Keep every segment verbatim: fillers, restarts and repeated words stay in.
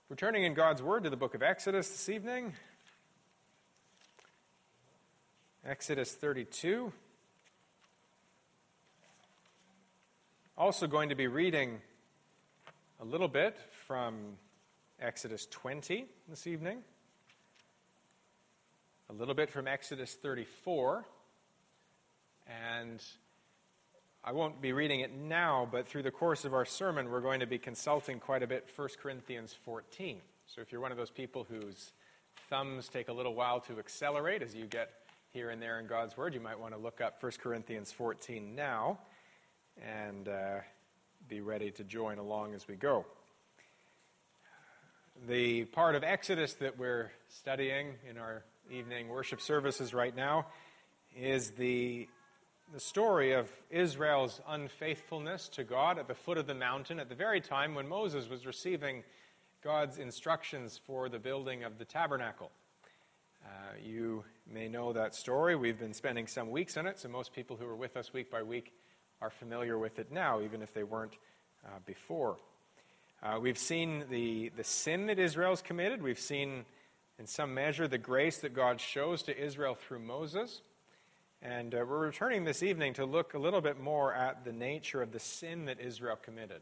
We're turning in God's Word to the book of Exodus this evening. Exodus thirty-two. Also going to be reading a little bit from Exodus twenty this evening. A little bit from Exodus thirty-four. And I won't be reading it now, but through the course of our sermon, we're going to be consulting quite a bit First Corinthians fourteen. So if you're one of those people whose thumbs take a little while to accelerate as you get here and there in God's Word, you might want to look up First Corinthians fourteen now and uh, be ready to join along as we go. The part of Exodus that we're studying in our evening worship services right now is the The story of Israel's unfaithfulness to God at the foot of the mountain at the very time when Moses was receiving God's instructions for the building of the tabernacle. Uh, you may know that story. We've been spending some weeks on it, so most people who are with us week by week are familiar with it now, even if they weren't uh, before. Uh, we've seen the, the sin that Israel's committed. We've seen, in some measure, the grace that God shows to Israel through Moses. And uh, we're returning this evening to look a little bit more at the nature of the sin that Israel committed,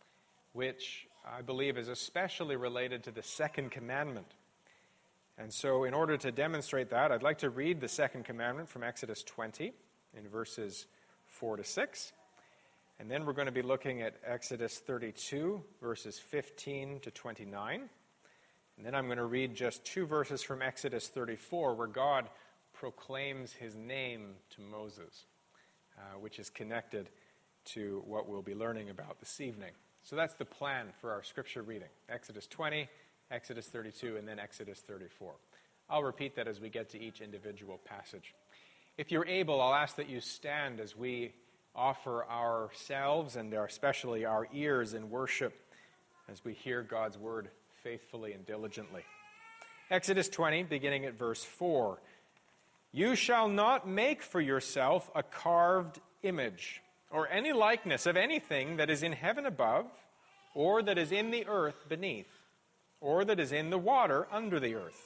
which I believe is especially related to the second commandment. And so in order to demonstrate that, I'd like to read the second commandment from Exodus twenty in verses four to six. And then we're going to be looking at Exodus thirty-two, verses fifteen to twenty-nine. And then I'm going to read just two verses from Exodus thirty-four, where God proclaims his name to Moses, uh, which is connected to what we'll be learning about this evening. So that's the plan for our scripture reading. Exodus twenty, Exodus thirty-two, and then Exodus thirty-four. I'll repeat that as we get to each individual passage. If you're able, I'll ask that you stand as we offer ourselves and our, especially our ears in worship as we hear God's word faithfully and diligently. Exodus twenty, beginning at verse four. You shall not make for yourself a carved image, or any likeness of anything that is in heaven above, or that is in the earth beneath, or that is in the water under the earth.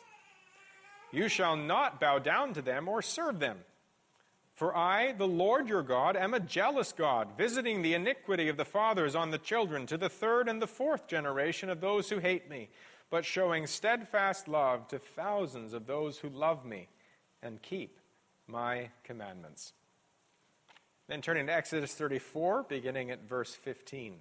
You shall not bow down to them or serve them. For I, the Lord your God, am a jealous God, visiting the iniquity of the fathers on the children to the third and the fourth generation of those who hate me, but showing steadfast love to thousands of those who love me and keep my commandments. Then turning to Exodus thirty-four, beginning at verse fifteen.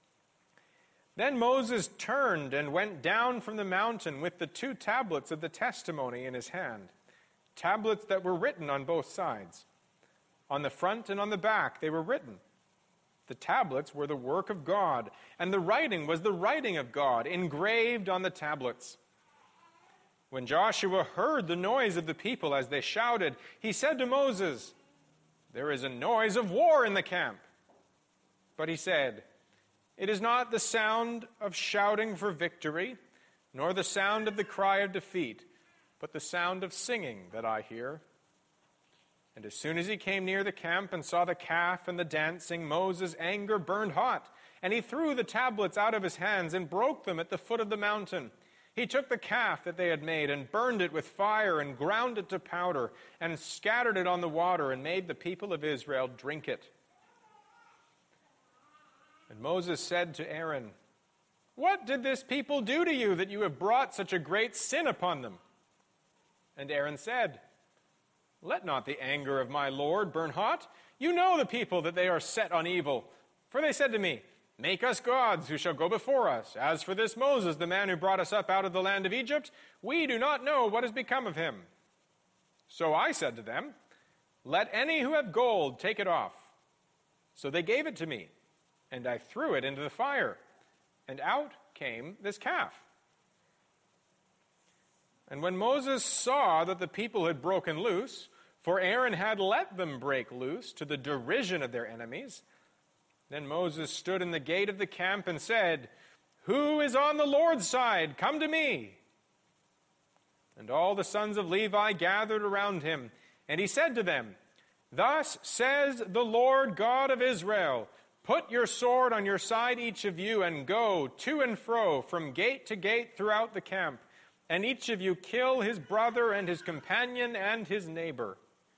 Then Moses turned and went down from the mountain with the two tablets of the testimony in his hand, tablets that were written on both sides. On the front and on the back they were written. The tablets were the work of God, and the writing was the writing of God, engraved on the tablets. When Joshua heard the noise of the people as they shouted, he said to Moses, "There is a noise of war in the camp." But he said, "It is not the sound of shouting for victory, nor the sound of the cry of defeat, but the sound of singing that I hear." And as soon as he came near the camp and saw the calf and the dancing, Moses' anger burned hot, and he threw the tablets out of his hands and broke them at the foot of the mountain. He took the calf that they had made and burned it with fire and ground it to powder and scattered it on the water and made the people of Israel drink it. And Moses said to Aaron, "What did this people do to you that you have brought such a great sin upon them?" And Aaron said, "Let not the anger of my Lord burn hot. You know the people that they are set on evil. For they said to me, 'Make us gods who shall go before us. As for this Moses, the man who brought us up out of the land of Egypt, we do not know what has become of him.' So I said to them, 'Let any who have gold take it off.' So they gave it to me, and I threw it into the fire, and out came this calf." And when Moses saw that the people had broken loose, for Aaron had let them break loose to the derision of their enemies, then Moses stood in the gate of the camp and said, "Who is on the Lord's side? Come to me." And all the sons of Levi gathered around him, and he said to them, "Thus says the Lord God of Israel, Put your sword on your side, each of you, and go to and fro from gate to gate throughout the camp, and each of you kill his brother and his companion and his neighbor."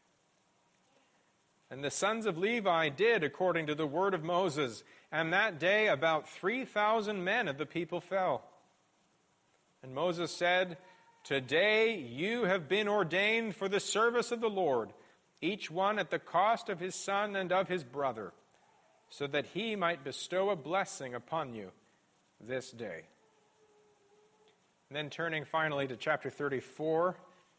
And the sons of Levi did according to the word of Moses, and that day about three thousand men of the people fell. And Moses said, "Today you have been ordained for the service of the Lord, each one at the cost of his son and of his brother, so that he might bestow a blessing upon you this day." And then turning finally to chapter thirty-four,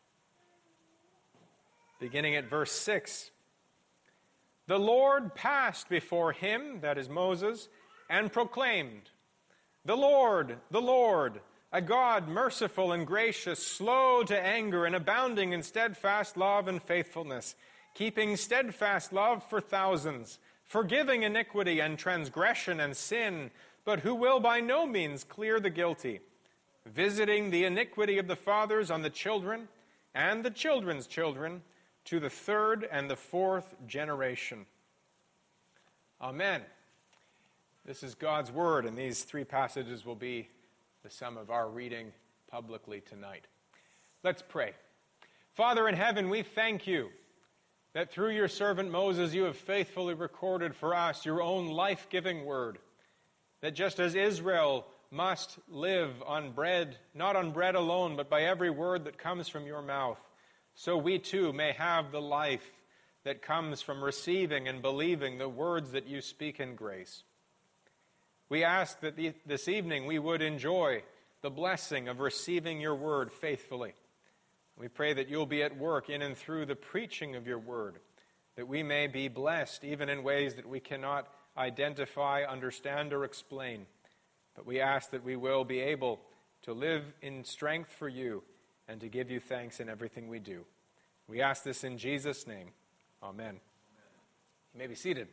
beginning at verse six. "The Lord passed before him," that is Moses, "and proclaimed, 'The Lord, the Lord, a God merciful and gracious, slow to anger and abounding in steadfast love and faithfulness, keeping steadfast love for thousands, forgiving iniquity and transgression and sin, but who will by no means clear the guilty, visiting the iniquity of the fathers on the children and the children's children, to the third and the fourth generation.'" Amen. This is God's word, and these three passages will be the sum of our reading publicly tonight. Let's pray. Father in heaven, we thank you that through your servant Moses you have faithfully recorded for us your own life-giving word, that just as Israel must live on bread, not on bread alone, but by every word that comes from your mouth, so we too may have the life that comes from receiving and believing the words that you speak in grace. We ask that the, this evening we would enjoy the blessing of receiving your word faithfully. We pray that you'll be at work in and through the preaching of your word, that we may be blessed even in ways that we cannot identify, understand, or explain. But we ask that we will be able to live in strength for you and to give you thanks in everything we do. We ask this in Jesus' name. Amen. You may be seated.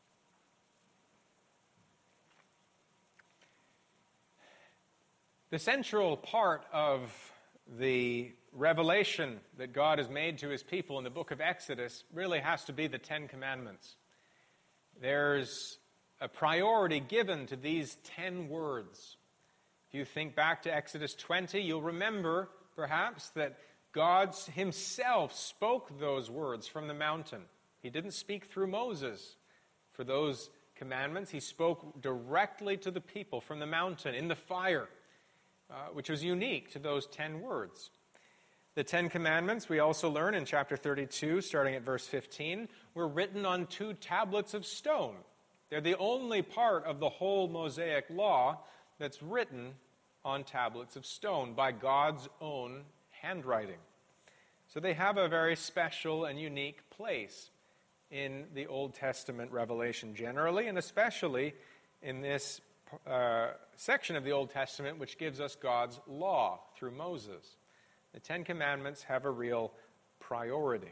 The central part of the revelation that God has made to his people in the book of Exodus really has to be the Ten Commandments. There's a priority given to these ten words. If you think back to Exodus twenty, you'll remember perhaps that God himself spoke those words from the mountain. He didn't speak through Moses for those commandments. He spoke directly to the people from the mountain in the fire, uh, which was unique to those ten words. The Ten Commandments, we also learn in chapter thirty-two, starting at verse fifteen, were written on two tablets of stone. They're the only part of the whole Mosaic law that's written on tablets of stone by God's own handwriting. So they have a very special and unique place in the Old Testament revelation generally, and especially in this uh, section of the Old Testament which gives us God's law through Moses. The Ten Commandments have a real priority.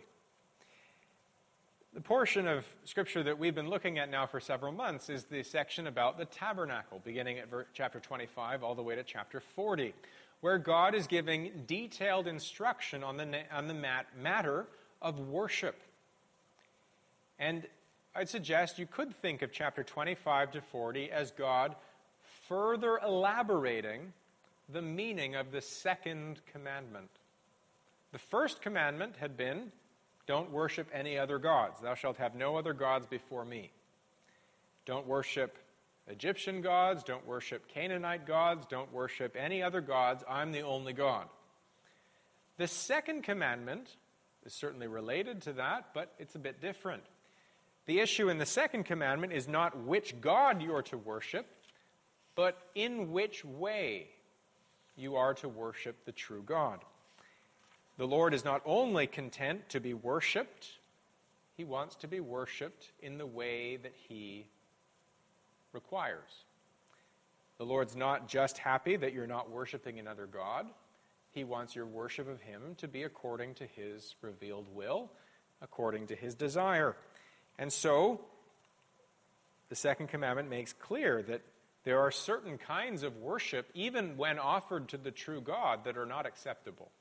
The portion of Scripture that we've been looking at now for several months is the section about the tabernacle, beginning at ver- chapter twenty-five all the way to chapter forty, where God is giving detailed instruction on the, na- on the mat- matter of worship. And I'd suggest you could think of chapter twenty-five to forty as God further elaborating the meaning of the second commandment. The first commandment had been, don't worship any other gods. Thou shalt have no other gods before me. Don't worship Egyptian gods. Don't worship Canaanite gods. Don't worship any other gods. I'm the only God. The second commandment is certainly related to that, but it's a bit different. The issue in the second commandment is not which God you are to worship, but in which way you are to worship the true God. The Lord is not only content to be worshipped, he wants to be worshipped in the way that he requires. The Lord's not just happy that you're not worshiping another God. He wants your worship of him to be according to his revealed will, according to his desire. And so, the second commandment makes clear that there are certain kinds of worship, even when offered to the true God, that are not acceptable.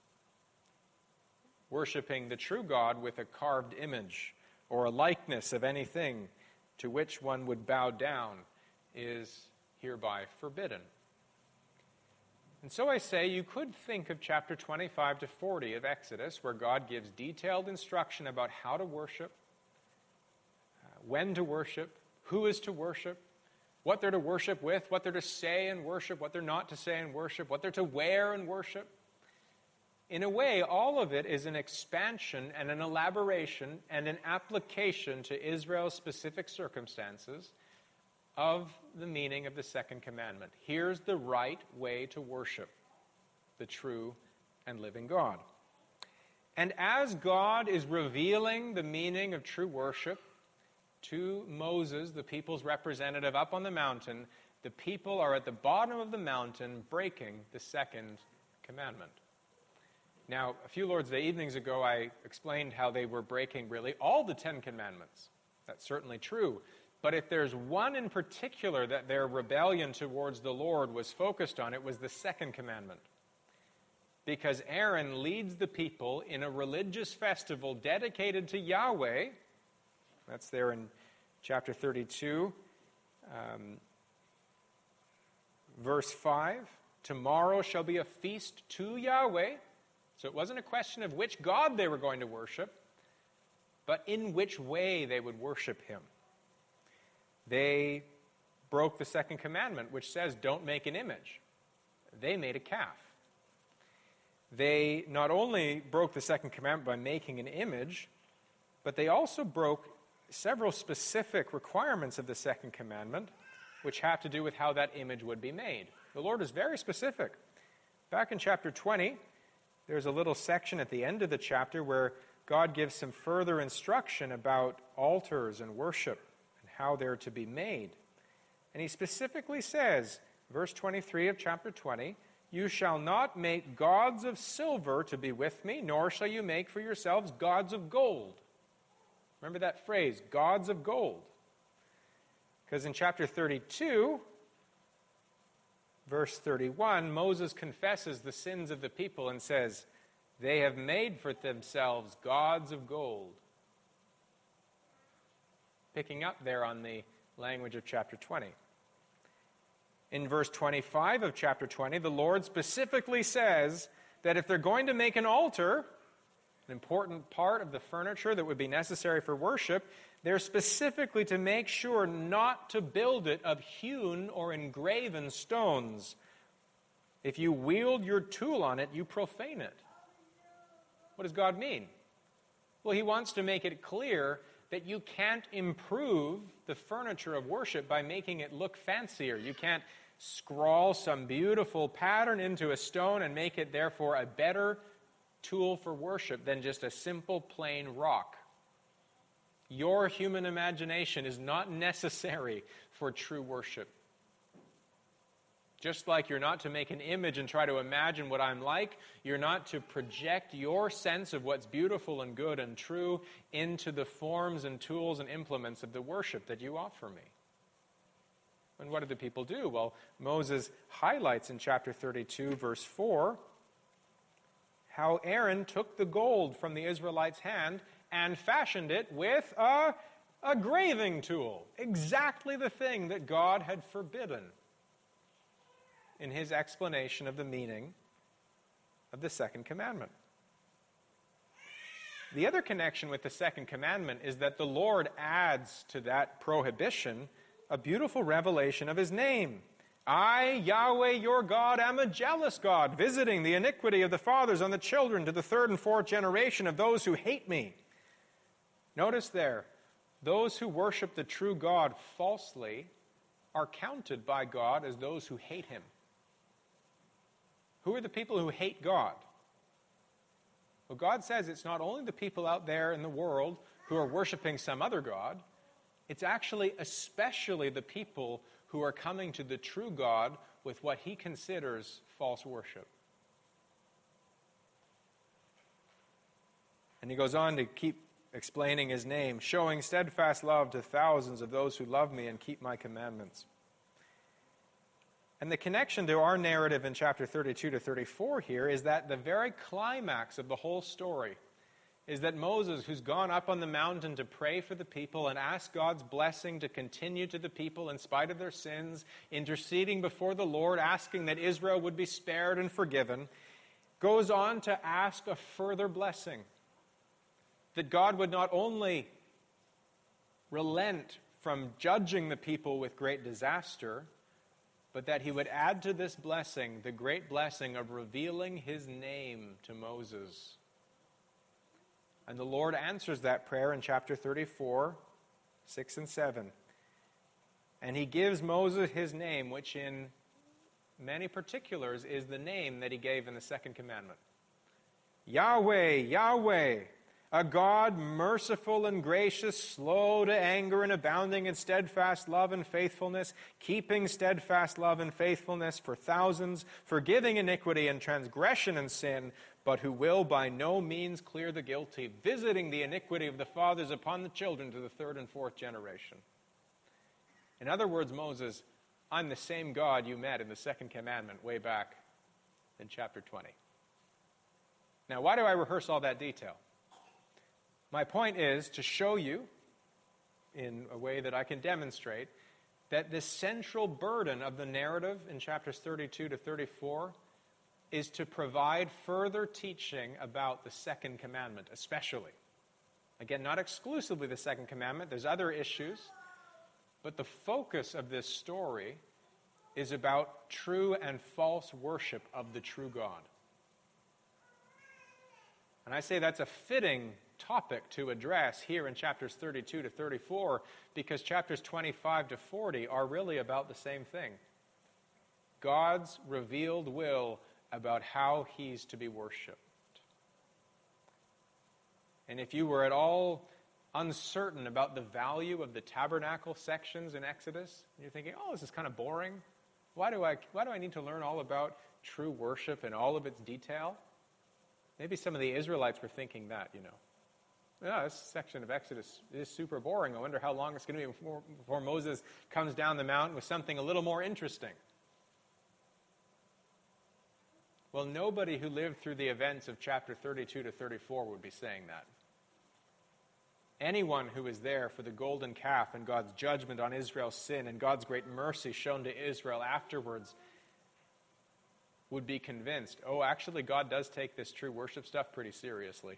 Worshipping the true God with a carved image or a likeness of anything to which one would bow down is hereby forbidden. And so I say you could think of chapter twenty-five to forty of Exodus, where God gives detailed instruction about how to worship, uh, when to worship, who is to worship, what they're to worship with, what they're to say in worship, what they're not to say in worship, what they're to wear in worship. In a way, all of it is an expansion and an elaboration and an application to Israel's specific circumstances of the meaning of the second commandment. Here's the right way to worship the true and living God. And as God is revealing the meaning of true worship to Moses, the people's representative up on the mountain, the people are at the bottom of the mountain breaking the second commandment. Now, a few Lord's Day evenings ago, I explained how they were breaking really all the Ten Commandments. That's certainly true. But if there's one in particular that their rebellion towards the Lord was focused on, it was the second commandment. Because Aaron leads the people in a religious festival dedicated to Yahweh. That's there in chapter thirty-two, um, verse five. Tomorrow shall be a feast to Yahweh. So it wasn't a question of which God they were going to worship, but in which way they would worship him. They broke the second commandment, which says, don't make an image. They made a calf. They not only broke the second commandment by making an image, but they also broke several specific requirements of the second commandment, which have to do with how that image would be made. The Lord is very specific. Back in chapter twenty, there's a little section at the end of the chapter where God gives some further instruction about altars and worship and how they're to be made. And he specifically says, verse twenty-three of chapter twenty, you shall not make gods of silver to be with me, nor shall you make for yourselves gods of gold. Remember that phrase, gods of gold. Because in chapter thirty-two, verse thirty-one, Moses confesses the sins of the people and says, they have made for themselves gods of gold. Picking up there on the language of chapter twenty. In verse twenty-five of chapter twenty, the Lord specifically says that if they're going to make an altar, an important part of the furniture that would be necessary for worship, they're specifically to make sure not to build it of hewn or engraven stones. If you wield your tool on it, you profane it. What does God mean? Well, he wants to make it clear that you can't improve the furniture of worship by making it look fancier. You can't scrawl some beautiful pattern into a stone and make it, therefore, a better tool for worship than just a simple plain rock. Your human imagination is not necessary for true worship. Just like you're not to make an image and try to imagine what I'm like, you're not to project your sense of what's beautiful and good and true into the forms and tools and implements of the worship that you offer me. And what did the people do? Well, Moses highlights in chapter thirty-two, verse four, how Aaron took the gold from the Israelites' hand and fashioned it with a, a graving tool. Exactly the thing that God had forbidden in his explanation of the meaning of the second commandment. The other connection with the second commandment is that the Lord adds to that prohibition a beautiful revelation of his name. I, Yahweh, your God, am a jealous God, visiting the iniquity of the fathers on the children to the third and fourth generation of those who hate me. Notice there, those who worship the true God falsely are counted by God as those who hate him. Who are the people who hate God? Well, God says it's not only the people out there in the world who are worshiping some other God, it's actually especially the people who are coming to the true God with what he considers false worship. And he goes on to keep explaining his name, showing steadfast love to thousands of those who love me and keep my commandments. And the connection to our narrative in chapter thirty-two to thirty-four here is that the very climax of the whole story is that Moses, who's gone up on the mountain to pray for the people and ask God's blessing to continue to the people in spite of their sins, interceding before the Lord, asking that Israel would be spared and forgiven, goes on to ask a further blessing. That God would not only relent from judging the people with great disaster, but that he would add to this blessing the great blessing of revealing his name to Moses. And the Lord answers that prayer in chapter thirty-four, six and seven. And he gives Moses his name, which in many particulars is the name that he gave in the second commandment. Yahweh, Yahweh, a God merciful and gracious, slow to anger and abounding in steadfast love and faithfulness, keeping steadfast love and faithfulness for thousands, forgiving iniquity and transgression and sin, but who will by no means clear the guilty, visiting the iniquity of the fathers upon the children to the third and fourth generation. In other words, Moses, I'm the same God you met in the second commandment way back in chapter twenty. Now, why do I rehearse all that detail? My point is to show you, in a way that I can demonstrate, that the central burden of the narrative in chapters thirty-two to thirty-four is to provide further teaching about the second commandment, especially. Again, not exclusively the second commandment. There's other issues. But the focus of this story is about true and false worship of the true God. And I say that's a fitting topic to address here in chapters thirty-two to thirty-four, because chapters twenty-five to forty are really about the same thing. God's revealed will about how he's to be worshipped. And if you were at all uncertain about the value of the tabernacle sections in Exodus, and you're thinking, oh, this is kind of boring. Why do I, why do I need to learn all about true worship and all of its detail? Maybe some of the Israelites were thinking that, you know. Yeah, this section of Exodus is super boring. I wonder how long it's going to be before, before Moses comes down the mountain with something a little more interesting. Well, nobody who lived through the events of chapter thirty-two to thirty-four would be saying that. Anyone who was there for the golden calf and God's judgment on Israel's sin and God's great mercy shown to Israel afterwards would be convinced, oh, actually, God does take this true worship stuff pretty seriously.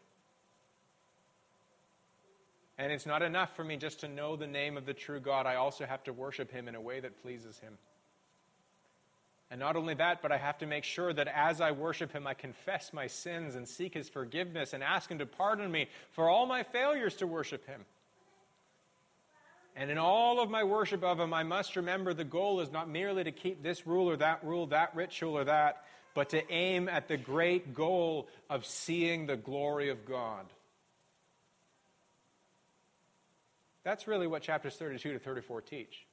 And it's not enough for me just to know the name of the true God. I also have to worship him in a way that pleases him. And not only that, but I have to make sure that as I worship him, I confess my sins and seek his forgiveness and ask him to pardon me for all my failures to worship him. And in all of my worship of him, I must remember the goal is not merely to keep this rule or that rule, that ritual or that, but to aim at the great goal of seeing the glory of God. That's really what chapters thirty-two to thirty-four teach.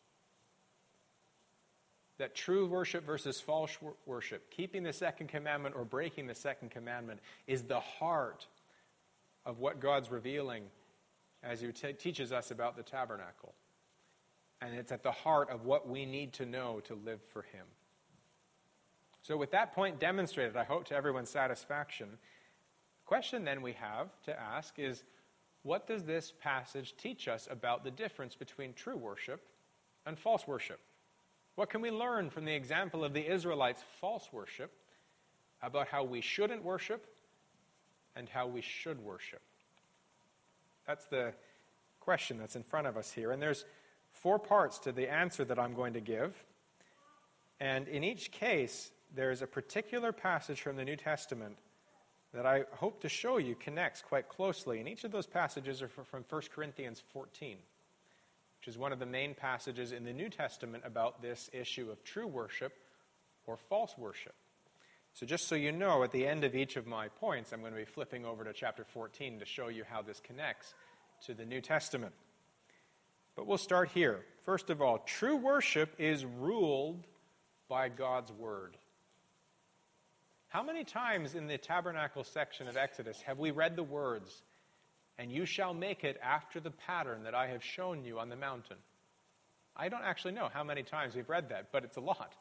That true worship versus false worship, keeping the second commandment or breaking the second commandment, is the heart of what God's revealing as he t- teaches us about the tabernacle. And it's at the heart of what we need to know to live for him. So with that point demonstrated, I hope to everyone's satisfaction, the question then we have to ask is, what does this passage teach us about the difference between true worship and false worship? What can we learn from the example of the Israelites' false worship about how we shouldn't worship and how we should worship? That's the question that's in front of us here. And there's four parts to the answer that I'm going to give. And in each case, there's a particular passage from the New Testament that I hope to show you connects quite closely. And each of those passages are from First Corinthians fourteen. Which is one of the main passages in the New Testament about this issue of true worship or false worship. So just so you know, at the end of each of my points, I'm going to be flipping over to chapter fourteen to show you how this connects to the New Testament. But we'll start here. First of all, true worship is ruled by God's word. How many times in the tabernacle section of Exodus have we read the words, "And you shall make it after the pattern that I have shown you on the mountain"? I don't actually know how many times we've read that, but it's a lot.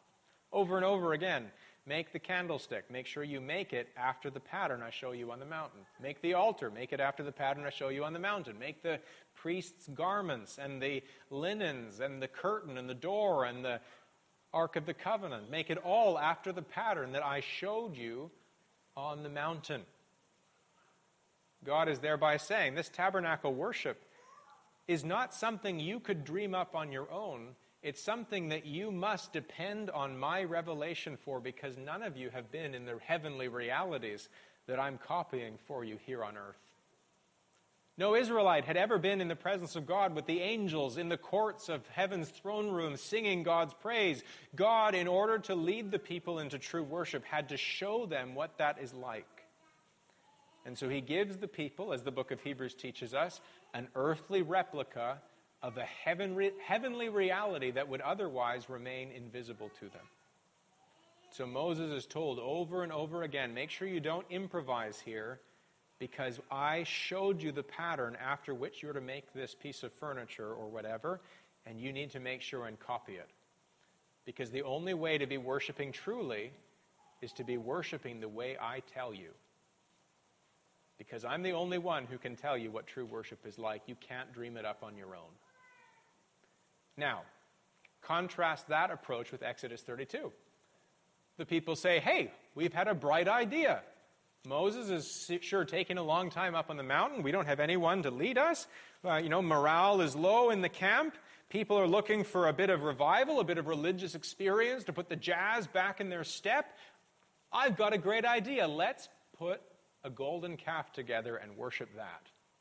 Over and over again. Make the candlestick. Make sure you make it after the pattern I show you on the mountain. Make the altar. Make it after the pattern I show you on the mountain. Make the priest's garments and the linens and the curtain and the door and the Ark of the Covenant. Make it all after the pattern that I showed you on the mountain. God is thereby saying this tabernacle worship is not something you could dream up on your own. It's something that you must depend on my revelation for, because none of you have been in the heavenly realities that I'm copying for you here on earth. No Israelite had ever been in the presence of God with the angels in the courts of heaven's throne room singing God's praise. God, in order to lead the people into true worship, had to show them what that is like. And so he gives the people, as the book of Hebrews teaches us, an earthly replica of a heavenly, heavenly reality that would otherwise remain invisible to them. So Moses is told over and over again, make sure you don't improvise here, because I showed you the pattern after which you're to make this piece of furniture or whatever, and you need to make sure and copy it. Because the only way to be worshiping truly is to be worshiping the way I tell you. Because I'm the only one who can tell you what true worship is like. You can't dream it up on your own. Now, contrast that approach with Exodus thirty-two. The people say, hey, we've had a bright idea. Moses is sure taking a long time up on the mountain. We don't have anyone to lead us. Uh, you know, morale is low in the camp. People are looking for a bit of revival, a bit of religious experience to put the jazz back in their step. I've got a great idea. Let's put a golden calf together and worship that.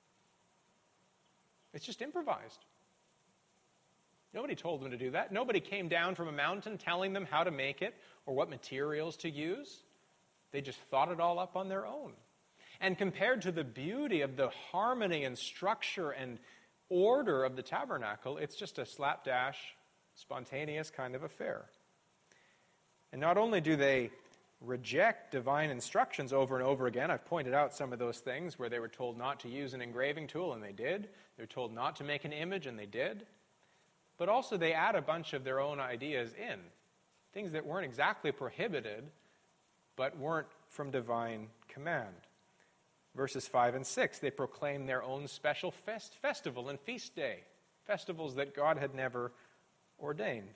It's just improvised. Nobody told them to do that. Nobody came down from a mountain telling them how to make it or what materials to use. They just thought it all up on their own. And compared to the beauty of the harmony and structure and order of the tabernacle, it's just a slapdash, spontaneous kind of affair. And not only do they reject divine instructions over and over again, I've pointed out some of those things where they were told not to use an engraving tool, and they did. They were told not to make an image, and they did. But also they add a bunch of their own ideas in, things that weren't exactly prohibited, but weren't from divine command. Verses five and six, they proclaim their own special fest, festival and feast day, festivals that God had never ordained.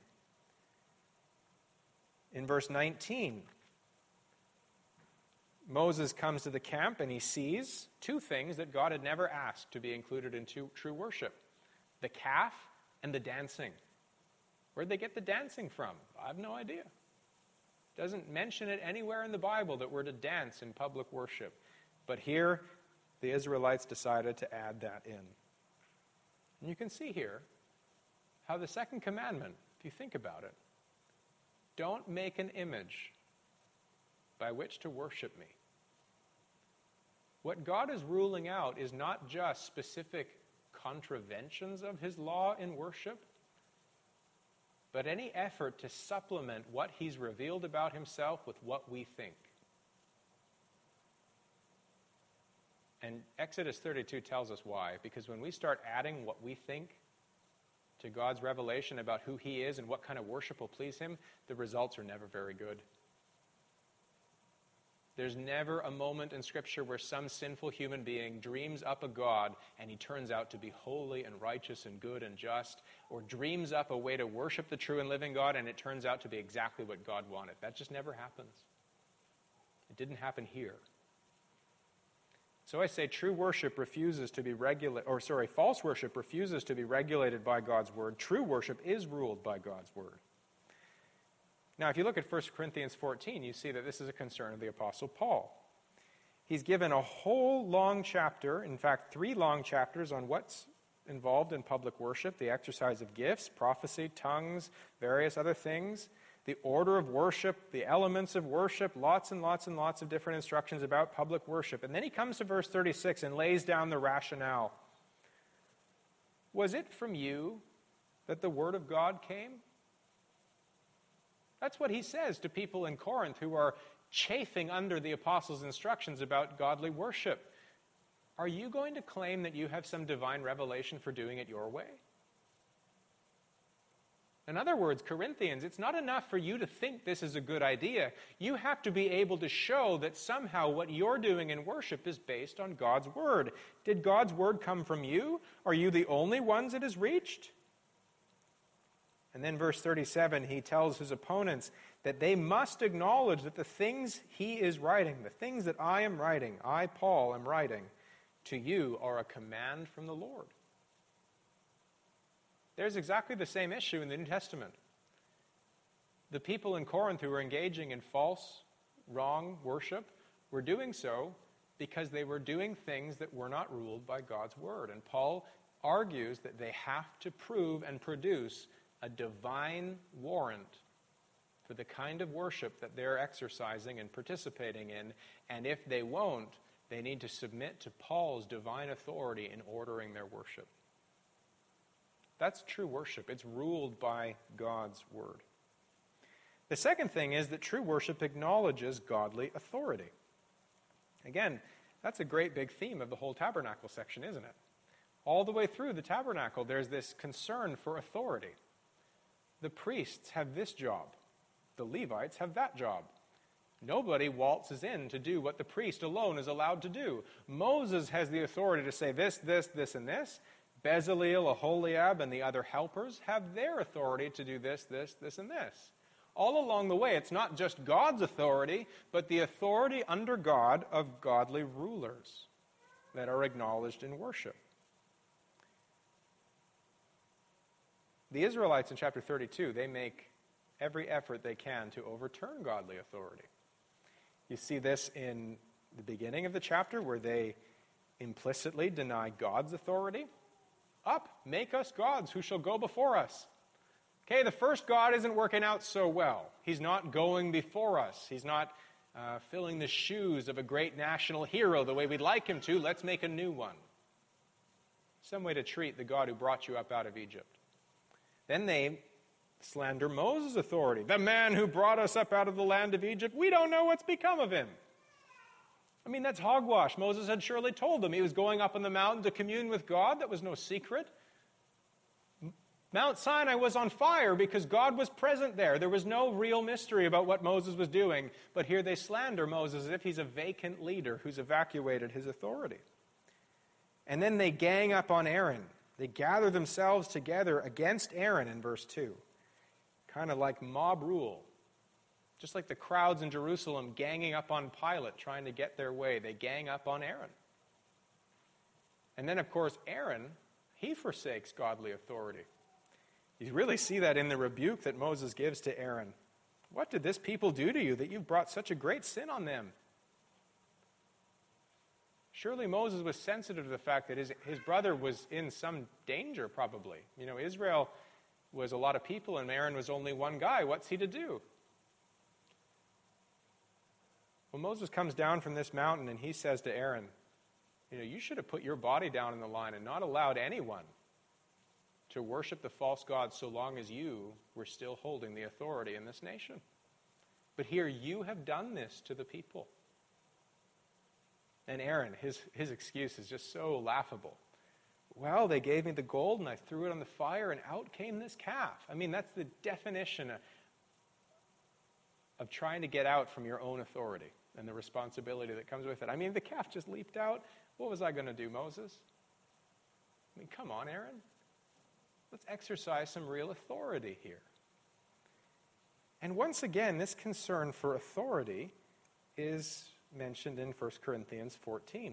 In verse nineteen, Moses comes to the camp and he sees two things that God had never asked to be included in true worship: the calf and the dancing. Where'd they get the dancing from? I have no idea. It doesn't mention it anywhere in the Bible that we're to dance in public worship. But here, the Israelites decided to add that in. And you can see here how the second commandment, if you think about it, don't make an image by which to worship me. What God is ruling out is not just specific contraventions of his law in worship, but any effort to supplement what he's revealed about himself with what we think. And Exodus thirty-two tells us why. Because when we start adding what we think to God's revelation about who he is and what kind of worship will please him, the results are never very good. There's never a moment in Scripture where some sinful human being dreams up a God and he turns out to be holy and righteous and good and just, or dreams up a way to worship the true and living God and it turns out to be exactly what God wanted. That just never happens. It didn't happen here. So I say true worship refuses to be regulated, or sorry, false worship refuses to be regulated by God's word. True worship is ruled by God's word. Now, if you look at First Corinthians fourteen, you see that this is a concern of the Apostle Paul. He's given a whole long chapter, in fact, three long chapters on what's involved in public worship: the exercise of gifts, prophecy, tongues, various other things, the order of worship, the elements of worship, lots and lots and lots of different instructions about public worship. And then he comes to verse thirty-six and lays down the rationale. Was it from you that the word of God came? That's what he says to people in Corinth who are chafing under the apostles' instructions about godly worship. Are you going to claim that you have some divine revelation for doing it your way? In other words, Corinthians, it's not enough for you to think this is a good idea. You have to be able to show that somehow what you're doing in worship is based on God's word. Did God's word come from you? Are you the only ones it has reached? And then verse thirty-seven, he tells his opponents that they must acknowledge that the things he is writing, the things that I am writing, I, Paul, am writing, to you are a command from the Lord. There's exactly the same issue in the New Testament. The people in Corinth who were engaging in false, wrong worship were doing so because they were doing things that were not ruled by God's word. And Paul argues that they have to prove and produce a divine warrant for the kind of worship that they're exercising and participating in. And if they won't, they need to submit to Paul's divine authority in ordering their worship. That's true worship. It's ruled by God's word. The second thing is that true worship acknowledges godly authority. Again, that's a great big theme of the whole tabernacle section, isn't it? All the way through the tabernacle, there's this concern for authority. The priests have this job. The Levites have that job. Nobody waltzes in to do what the priest alone is allowed to do. Moses has the authority to say this, this, this, and this. Bezaleel, Aholiab, and the other helpers have their authority to do this, this, this, and this. All along the way, it's not just God's authority, but the authority under God of godly rulers that are acknowledged in worship. The Israelites in chapter thirty-two, they make every effort they can to overturn godly authority. You see this in the beginning of the chapter where they implicitly deny God's authority. Up, make us gods who shall go before us. Okay, the first God isn't working out so well. He's not going before us. He's not uh, filling the shoes of a great national hero the way we'd like him to. Let's make a new one. Some way to treat the God who brought you up out of Egypt. Then they slander Moses' authority. The man who brought us up out of the land of Egypt, we don't know what's become of him. I mean, that's hogwash. Moses had surely told them he was going up on the mountain to commune with God. That was no secret. Mount Sinai was on fire because God was present there. There was no real mystery about what Moses was doing. But here they slander Moses as if he's a vacant leader who's evacuated his authority. And then they gang up on Aaron. They gather themselves together against Aaron in verse two. Kind of like mob rule. Just like the crowds in Jerusalem ganging up on Pilate, trying to get their way. They gang up on Aaron. And then, of course, Aaron, he forsakes godly authority. You really see that in the rebuke that Moses gives to Aaron. What did this people do to you that you've brought such a great sin on them? Surely Moses was sensitive to the fact that his, his brother was in some danger, probably. You know, Israel was a lot of people and Aaron was only one guy. What's he to do? Well, Moses comes down from this mountain and he says to Aaron, you know, you should have put your body down in the line and not allowed anyone to worship the false gods so long as you were still holding the authority in this nation. But here you have done this to the people. And Aaron, his, his excuse is just so laughable. Well, they gave me the gold and I threw it on the fire and out came this calf. I mean, that's the definition of, of trying to get out from your own authority and the responsibility that comes with it. I mean, the calf just leaped out. What was I going to do, Moses? I mean, come on, Aaron. Let's exercise some real authority here. And once again, this concern for authority is mentioned in First Corinthians fourteen.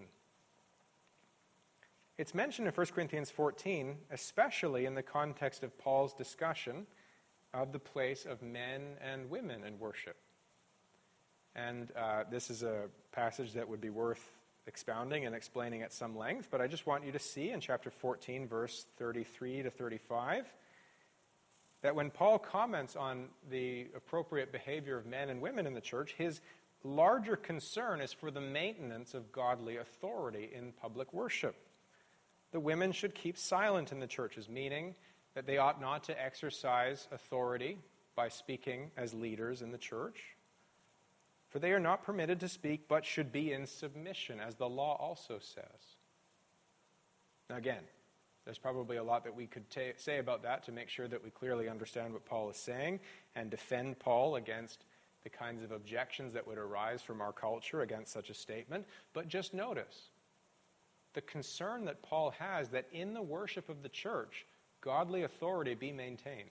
It's mentioned in First Corinthians fourteen, especially in the context of Paul's discussion of the place of men and women in worship. And uh, this is a passage that would be worth expounding and explaining at some length, but I just want you to see in chapter fourteen, verse thirty-three to thirty-five, that when Paul comments on the appropriate behavior of men and women in the church, his larger concern is for the maintenance of godly authority in public worship. The women should keep silent in the churches, meaning that they ought not to exercise authority by speaking as leaders in the church. For they are not permitted to speak, but should be in submission, as the law also says. Now again, There's probably a lot that we could ta- say about that to make sure that we clearly understand what Paul is saying and defend Paul against the kinds of objections that would arise from our culture against such a statement. But just notice the concern that Paul has that in the worship of the church, godly authority be maintained.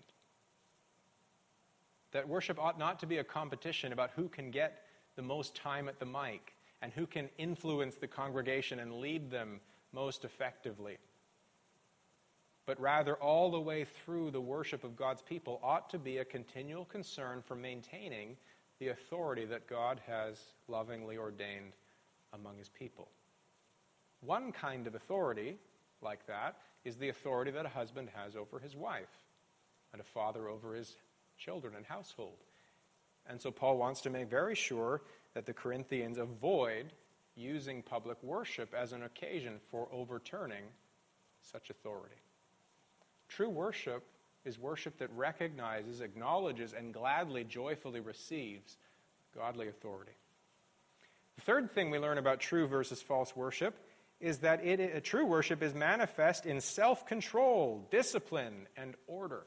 That worship ought not to be a competition about who can get the most time at the mic and who can influence the congregation and lead them most effectively. But rather, all the way through the worship of God's people ought to be a continual concern for maintaining the authority that God has lovingly ordained among his people. One kind of authority like that is the authority that a husband has over his wife and a father over his children and household. And so Paul wants to make very sure that the Corinthians avoid using public worship as an occasion for overturning such authority. True worship is worship that recognizes, acknowledges, and gladly, joyfully receives godly authority. The third thing we learn about true versus false worship is that it, a true worship is manifest in self-control, discipline, and order.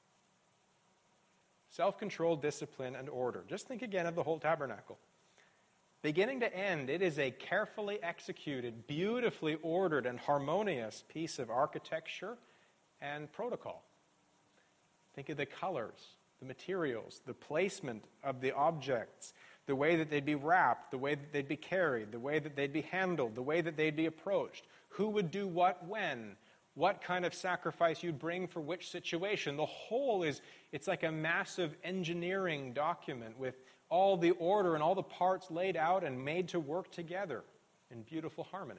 Self-control, discipline, and order. Just think again of the whole tabernacle. Beginning to end, it is a carefully executed, beautifully ordered, and harmonious piece of architecture and protocol. Think of the colors, the materials, the placement of the objects, the way that they'd be wrapped, the way that they'd be carried, the way that they'd be handled, the way that they'd be approached, who would do what when, what kind of sacrifice you'd bring for which situation. The whole is, it's like a massive engineering document with all the order and all the parts laid out and made to work together in beautiful harmony.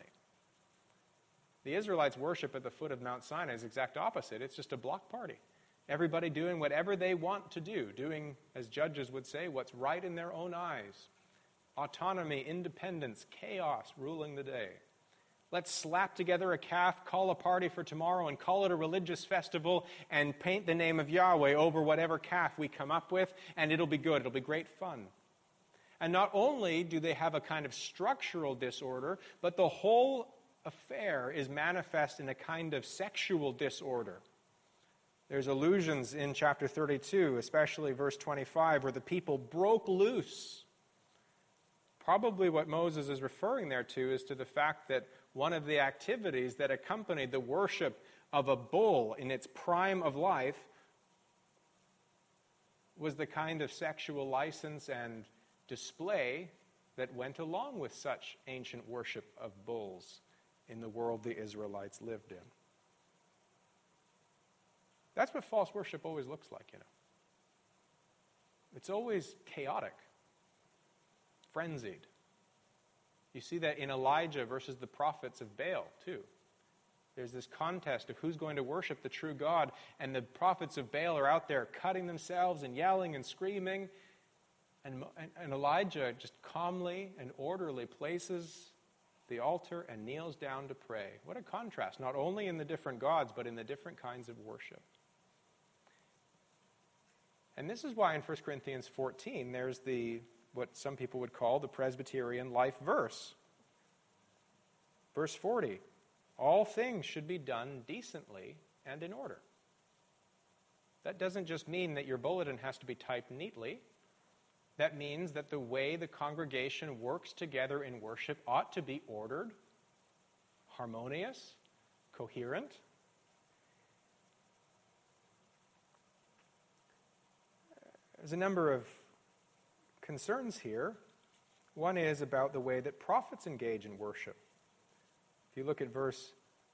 The Israelites' worship at the foot of Mount Sinai is the exact opposite. It's just a block party. Everybody doing whatever they want to do, doing, as judges would say, what's right in their own eyes. Autonomy, independence, chaos ruling the day. Let's slap together a calf, call a party for tomorrow, and call it a religious festival, and paint the name of Yahweh over whatever calf we come up with, and it'll be good. It'll be great fun. And not only do they have a kind of structural disorder, but the whole affair is manifest in a kind of sexual disorder. There's allusions in chapter thirty-two, especially verse twenty-five, where the people broke loose. Probably what Moses is referring there to is to the fact that one of the activities that accompanied the worship of a bull in its prime of life was the kind of sexual license and display that went along with such ancient worship of bulls in the world the Israelites lived in. That's what false worship always looks like, you know. It's always chaotic, frenzied. You see that in Elijah versus the prophets of Baal, too. There's this contest of who's going to worship the true God, and the prophets of Baal are out there cutting themselves and yelling and screaming, and, and Elijah just calmly and orderly places the altar and kneels down to pray. What a contrast, not only in the different gods, but in the different kinds of worship. And this is why in First Corinthians fourteen, there's the what some people would call the Presbyterian life verse. Verse forty, all things should be done decently and in order. That doesn't just mean that your bulletin has to be typed neatly. That means that the way the congregation works together in worship ought to be ordered, harmonious, coherent. There's a number of concerns here. One is about the way that prophets engage in worship. If you look at verse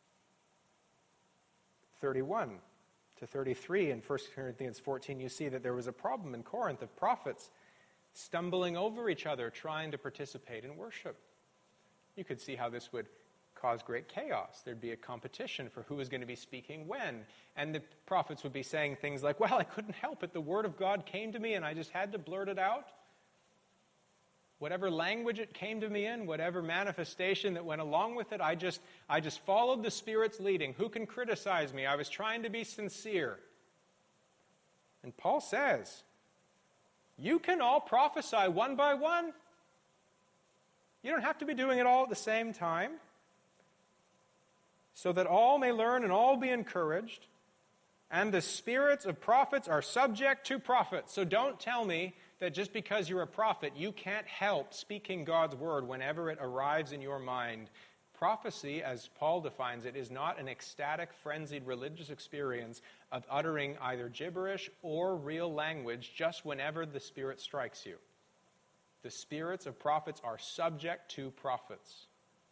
thirty-one to thirty-three in First Corinthians fourteen, you see that there was a problem in Corinth of prophets stumbling over each other, trying to participate in worship. You could see how this would cause great chaos. There'd be a competition for who was going to be speaking when. And the prophets would be saying things like, well, I couldn't help it. The word of God came to me and I just had to blurt it out. Whatever language it came to me in, whatever manifestation that went along with it, I just, I just followed the Spirit's leading. Who can criticize me? I was trying to be sincere. And Paul says, you can all prophesy one by one. You don't have to be doing it all at the same time. so that all may learn and all be encouraged. And the spirits of prophets are subject to prophets. So don't tell me that just because you're a prophet, you can't help speaking God's word whenever it arrives in your mind. Prophecy, as Paul defines it, is not an ecstatic, frenzied religious experience of uttering either gibberish or real language just whenever the Spirit strikes you. The spirits of prophets are subject to prophets.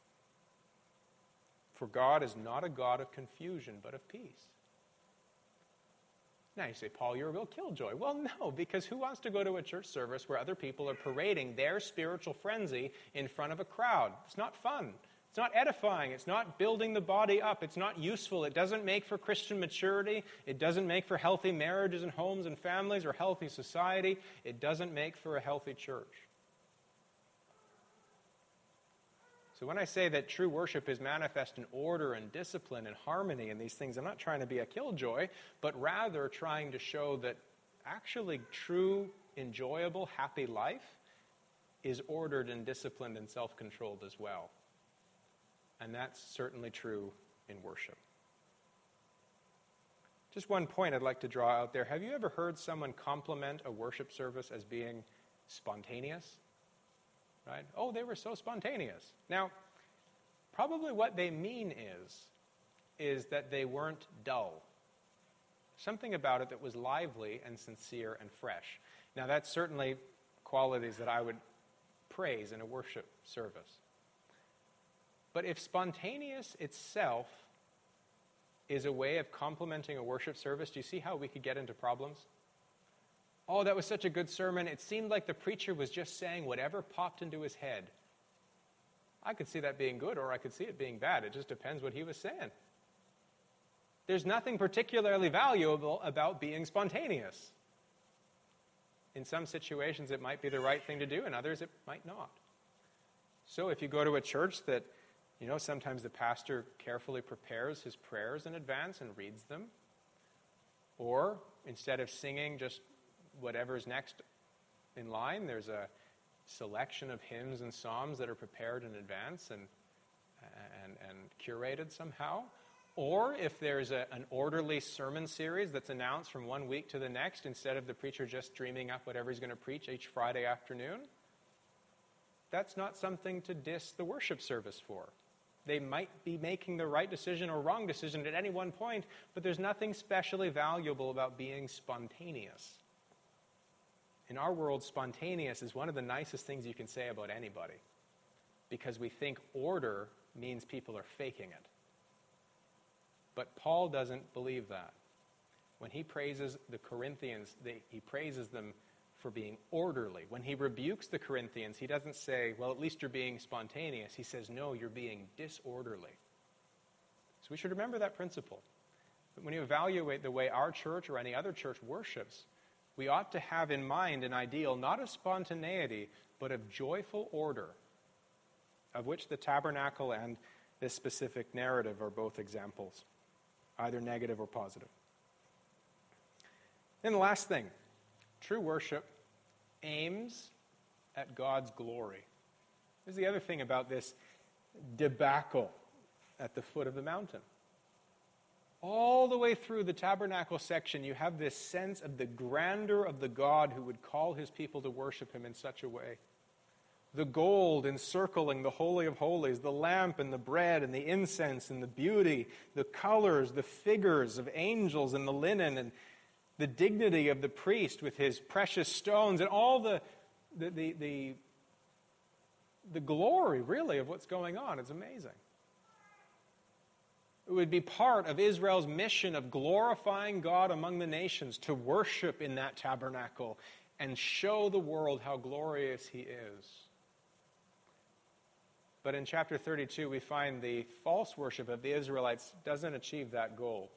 For God is not a God of confusion, but of peace. Now you say, Paul, you're a real killjoy. Well, no, because who wants to go to a church service where other people are parading their spiritual frenzy in front of a crowd? It's not fun. It's not edifying. It's not building the body up. It's not useful. It doesn't make for Christian maturity. It doesn't make for healthy marriages and homes and families or healthy society. It doesn't make for a healthy church. So when I say that true worship is manifest in order and discipline and harmony and these things, I'm not trying to be a killjoy, but rather trying to show that actually true, enjoyable, happy life is ordered and disciplined and self-controlled as well. And that's certainly true in worship. Just one point I'd like to draw out there. Have you ever heard someone compliment a worship service as being spontaneous? Right? Oh, they were so spontaneous. Now, probably what they mean is, is that they weren't dull. Something about it that was lively and sincere and fresh. Now, that's certainly qualities that I would praise in a worship service. But if spontaneous itself is a way of complimenting a worship service, do you see how we could get into problems? Oh, that was such a good sermon. It seemed like the preacher was just saying whatever popped into his head. I could see that being good, or I could see it being bad. It just depends what he was saying. There's nothing particularly valuable about being spontaneous. In some situations, it might be the right thing to do. In others, it might not. So if you go to a church that, you know, sometimes the pastor carefully prepares his prayers in advance and reads them, or instead of singing just whatever's next in line, there's a selection of hymns and psalms that are prepared in advance and and, and curated somehow. Or if there's a, an orderly sermon series that's announced from one week to the next, instead of the preacher just dreaming up whatever he's going to preach each Friday afternoon, that's not something to diss the worship service for. They might be making the right decision or wrong decision at any one point, but there's nothing specially valuable about being spontaneous. In our world, spontaneous is one of the nicest things you can say about anybody, because we think order means people are faking it. But Paul doesn't believe that. When he praises the Corinthians, they, he praises them for being orderly. When he rebukes the Corinthians, he doesn't say, well, at least you're being spontaneous. He says, no, you're being disorderly. So we should remember that principle. But when you evaluate the way our church or any other church worships, we ought to have in mind an ideal not of spontaneity, but of joyful order, of which the tabernacle and this specific narrative are both examples, either negative or positive. Then the last thing, true worship aims at God's glory. Here's the other thing about this debacle at the foot of the mountain. All the way through the tabernacle section, you have this sense of the grandeur of the God who would call his people to worship him in such a way. The gold encircling the Holy of Holies, the lamp and the bread and the incense and the beauty, the colors, the figures of angels and the linen, and the dignity of the priest with his precious stones, and all the the the, the, the glory, really, of what's going on. It's amazing. It would be part of Israel's mission of glorifying God among the nations, to worship in that tabernacle and show the world how glorious he is. But in chapter thirty-two, we find the false worship of the Israelites doesn't achieve that goal.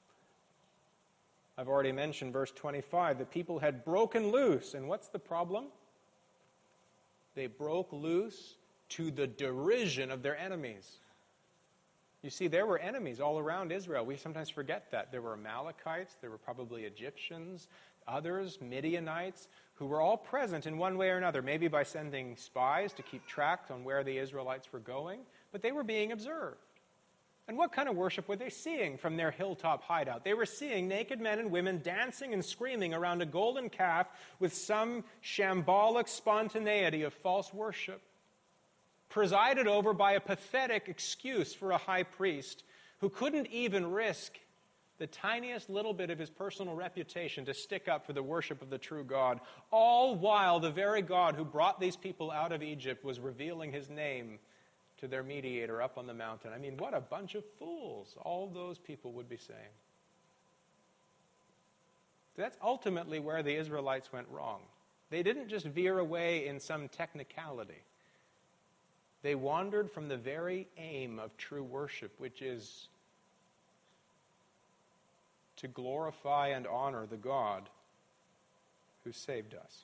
I've already mentioned verse twenty-five. The people had broken loose. And what's the problem? They broke loose to the derision of their enemies. You see, there were enemies all around Israel. We sometimes forget that. There were Amalekites, there were probably Egyptians, others, Midianites, who were all present in one way or another, maybe by sending spies to keep track on where the Israelites were going, but they were being observed. And what kind of worship were they seeing from their hilltop hideout? They were seeing naked men and women dancing and screaming around a golden calf with some shambolic spontaneity of false worship, presided over by a pathetic excuse for a high priest who couldn't even risk the tiniest little bit of his personal reputation to stick up for the worship of the true God, all while the very God who brought these people out of Egypt was revealing his name to their mediator up on the mountain. I mean, what a bunch of fools all those people would be saying. That's ultimately where the Israelites went wrong. They didn't just veer away in some technicality. They wandered from the very aim of true worship, which is to glorify and honor the God who saved us.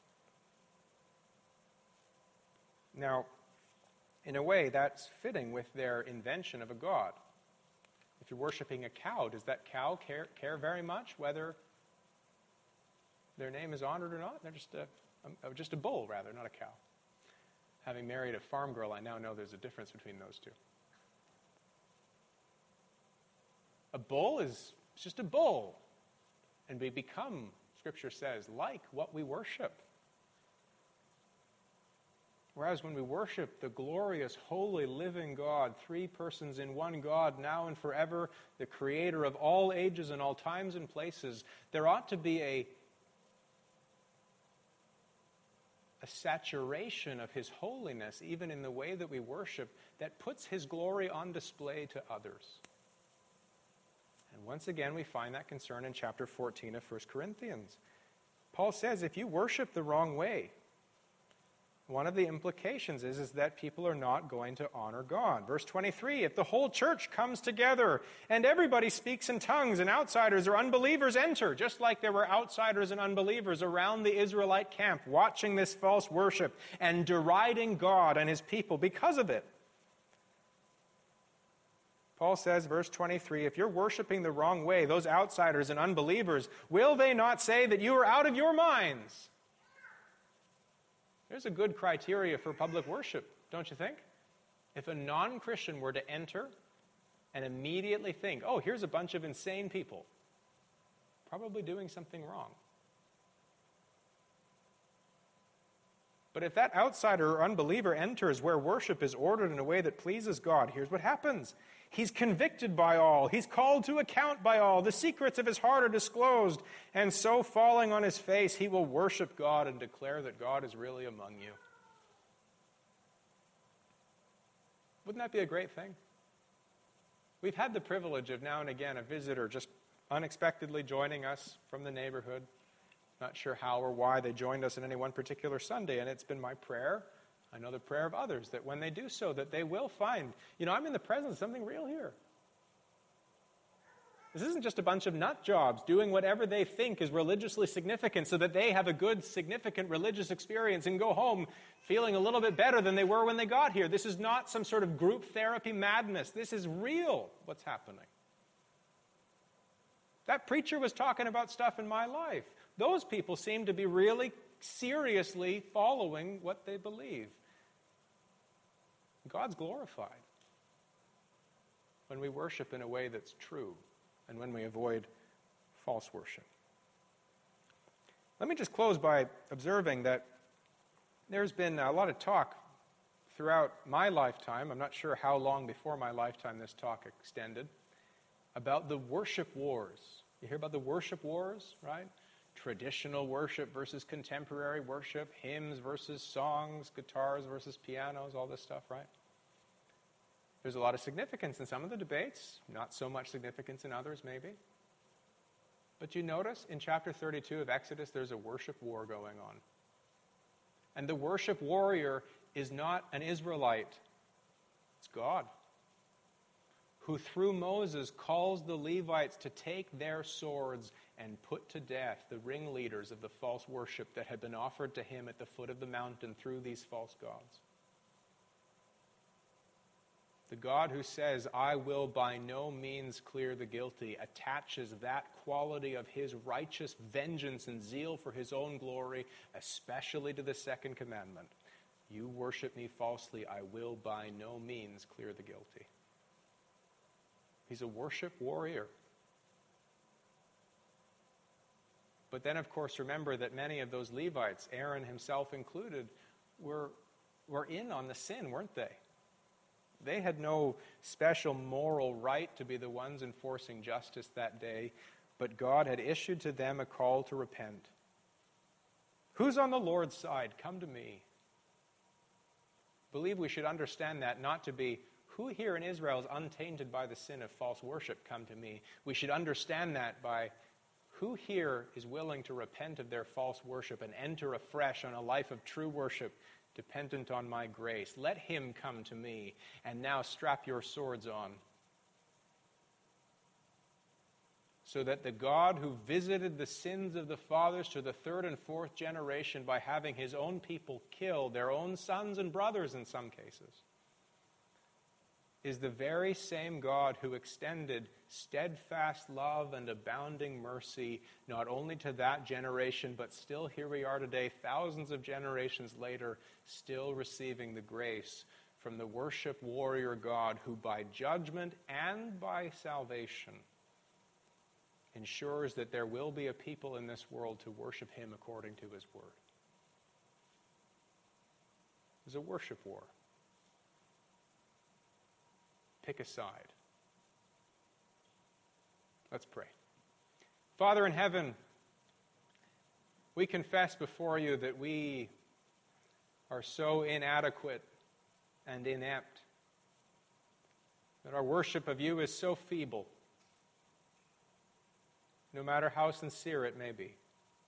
Now, in a way, that's fitting with their invention of a god. If you're worshiping a cow, does that cow care, care very much whether their name is honored or not? They're just a, a, just a bull, rather, not a cow. Having married a farm girl, I now know there's a difference between those two. A bull is just a bull. And we become, Scripture says, like what we worship. Whereas when we worship the glorious, holy, living God, three persons in one God, now and forever, the creator of all ages and all times and places, there ought to be a, a saturation of his holiness, even in the way that we worship, that puts his glory on display to others. And once again, we find that concern in chapter fourteen of First Corinthians. Paul says, if you worship the wrong way, one of the implications is, is that people are not going to honor God. Verse twenty-three, if the whole church comes together and everybody speaks in tongues and outsiders or unbelievers enter, just like there were outsiders and unbelievers around the Israelite camp watching this false worship and deriding God and his people because of it. Paul says, verse twenty-three, if you're worshiping the wrong way, those outsiders and unbelievers, will they not say that you are out of your minds? There's a good criteria for public worship, don't you think? If a non-Christian were to enter and immediately think, oh, here's a bunch of insane people, probably doing something wrong. But if that outsider or unbeliever enters where worship is ordered in a way that pleases God, here's what happens. He's convicted by all. He's called to account by all. The secrets of his heart are disclosed. And so, falling on his face, he will worship God and declare that God is really among you. Wouldn't that be a great thing? We've had the privilege of now and again a visitor just unexpectedly joining us from the neighborhood. Not sure how or why they joined us on any one particular Sunday, and it's been my prayer, I know the prayer of others, that when they do so, that they will find, you know, I'm in the presence of something real here. This isn't just a bunch of nut jobs doing whatever they think is religiously significant so that they have a good, significant religious experience and go home feeling a little bit better than they were when they got here. This is not some sort of group therapy madness. This is real, what's happening. That preacher was talking about stuff in my life. Those people seem to be really seriously following what they believe. God's glorified when we worship in a way that's true and when we avoid false worship. Let me just close by observing that there's been a lot of talk throughout my lifetime, I'm not sure how long before my lifetime this talk extended, about the worship wars. You hear about the worship wars, right? Traditional worship versus contemporary worship, hymns versus songs, guitars versus pianos, all this stuff, right? There's a lot of significance in some of the debates, not so much significance in others, maybe. But you notice in chapter thirty-two of Exodus, there's a worship war going on. And the worship warrior is not an Israelite, it's God, who through Moses calls the Levites to take their swords and put to death the ringleaders of the false worship that had been offered to him at the foot of the mountain through these false gods. The God who says, I will by no means clear the guilty, attaches that quality of his righteous vengeance and zeal for his own glory, especially to the second commandment. You worship me falsely, I will by no means clear the guilty. He's a worship warrior. But then, of course, remember that many of those Levites, Aaron himself included, were, were in on the sin, weren't they? They had no special moral right to be the ones enforcing justice that day, but God had issued to them a call to repent. Who's on the Lord's side? Come to me. I believe we should understand that not to be, who here in Israel is untainted by the sin of false worship? Come to me. We should understand that by, who here is willing to repent of their false worship and enter afresh on a life of true worship dependent on my grace? Let him come to me. And now strap your swords on, so that the God who visited the sins of the fathers to the third and fourth generation by having his own people kill their own sons and brothers in some cases, is the very same God who extended steadfast love and abounding mercy not only to that generation, but still here we are today, thousands of generations later, still receiving the grace from the worship warrior God who by judgment and by salvation ensures that there will be a people in this world to worship him according to his word. There's a worship war. Pick a side. Let's pray. Father in heaven, we confess before you that we are so inadequate and inept, that our worship of you is so feeble, no matter how sincere it may be.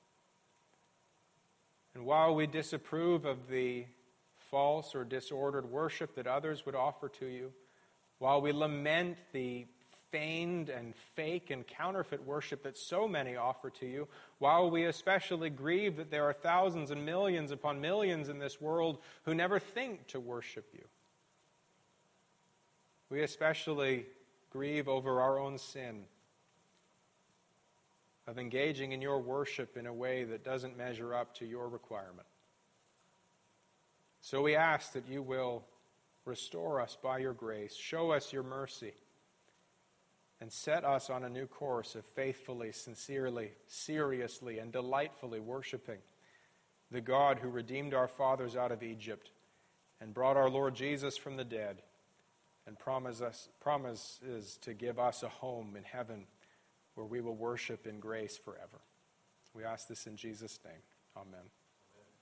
And while we disapprove of the false or disordered worship that others would offer to you, while we lament the feigned and fake and counterfeit worship that so many offer to you, while we especially grieve that there are thousands and millions upon millions in this world who never think to worship you, we especially grieve over our own sin of engaging in your worship in a way that doesn't measure up to your requirement. So we ask that you will restore us by your grace, show us your mercy, and set us on a new course of faithfully, sincerely, seriously, and delightfully worshiping the God who redeemed our fathers out of Egypt and brought our Lord Jesus from the dead and promise us, promises to give us a home in heaven where we will worship in grace forever. We ask this in Jesus' name. Amen.